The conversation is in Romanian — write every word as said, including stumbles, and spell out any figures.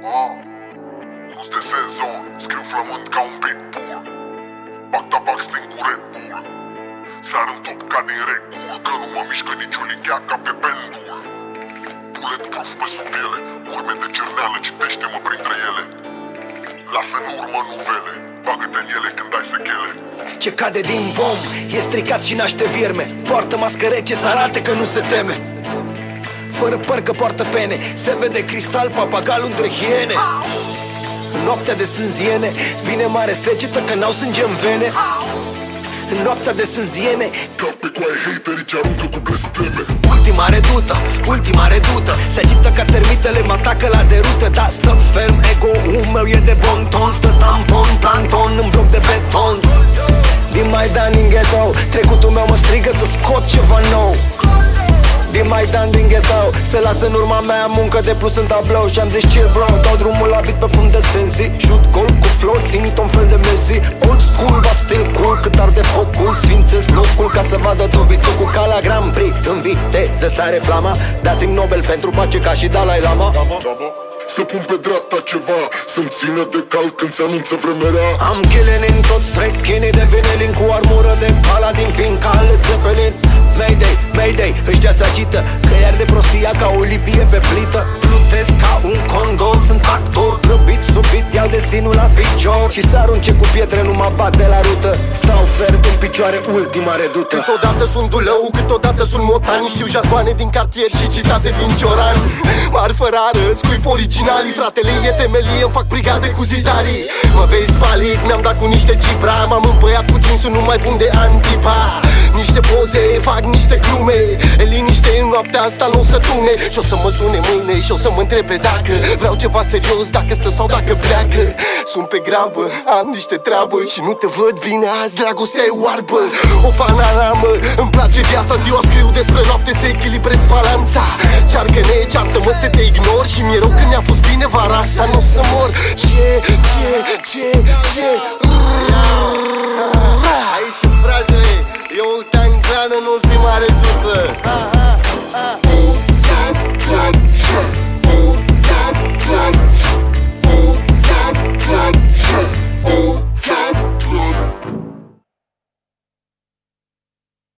Ah, nu-s de sezon, scriu flămând ca un pitbull. Back-to-back sting cu Red Bull. Sar în top ca din regul, că nu mă mișcă nici o lichea ca pe pendul. Bulletproof pe sub piele, urme de cerneală, citește-mă printre ele. Lasă în urmă nuvele, bagă-te în ele când ai sechele. Ce cade din bom e stricat și naște vierme. Poartă mască rece să arate că nu se teme. Fără păr că poartă pene, se vede cristal, papagalul între hiene. În noaptea de sânziene vine mare secetă că n-au sânge în vene. În noaptea de sânziene ca pe coaie haterii ce aruncă cu blesteme. Ultima redută, ultima redută se agită ca termitele, mă atacă la derută. Dar stă ferm, ego-ul meu e de bon ton. Stă tampon, plancton în bloc de beton. Din Maidan, din ghetto, trecutul meu mă strigă să scot ceva nou. Din Maidan, din ghetto, se lasă în urma mea muncă de plus în tablou. Și-am zis chill bro, dau drumul la beat pe fund de senzi. Shoot goal cu flow, țin tot fel de Messi. Old school, but still cool, cât arde focul. Sfințesc locul ca să vadă dobitul cu ca la Grand Prix. În viteză sare flama, dați-mi Nobel pentru pace ca și Dalai Lama. Să pun pe dreapta ceva, să-mi țină de cal când se anunță vremea rea. Am ghileni în toți strechinii de vinilin, cu armură de paladin, fiindcă Led Zeppelin. Mayday, Mayday, ăștia se agită, că iar de prostia ca o lipie pe plită. Plutesc ca un condor, sunt actor, grăbit, subit, iau destinul la picior. Și să arunce cu pietre, nu mă bat de la rută. Stau ferm în picioare, ultima redută. Câteodată sunt dulău, câteodată sunt motan. Știu jargoane din cartier și citate din Cioran. Marfă rară, scuip originali, fratele e temelie, îmi fac brigade cu zidarii. Mă vezi palic, mi-am dat cu niște cipra. M-am împăiat puțin, sunt numai bun de antipa. Niște poze, fac niște glume. E liniște în noaptea asta, nu o să tune. Și o să mă sune mâine și o să mă întrebe dacă vreau ceva serios, dacă stă sau dacă pleacă. Sunt pe grabă, am niște treabă și nu te văd bine azi, dragostea e oarbă. O panoramă, îmi place viața, ziua scriu despre noapte să echilibrez balanța. Cearcă-ne, ceartă-mă să te ignor și mi-e rău când mi-a fost bine vara asta, nu o să mor. Ce, ce, ce, ce